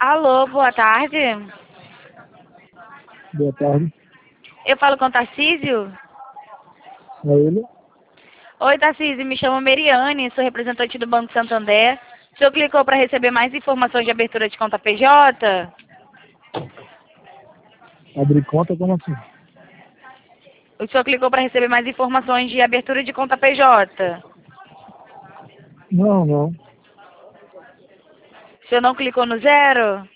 Alô, boa tarde. Boa tarde. Eu falo com o Tarcísio? É ele? Oi, Tarcísio, me chamo Meriane, sou representante do Banco Santander. O senhor clicou para receber mais informações de abertura de conta PJ? Abrir conta como assim? O senhor clicou para receber mais informações de abertura de conta PJ? Não. O senhor não clicou no zero?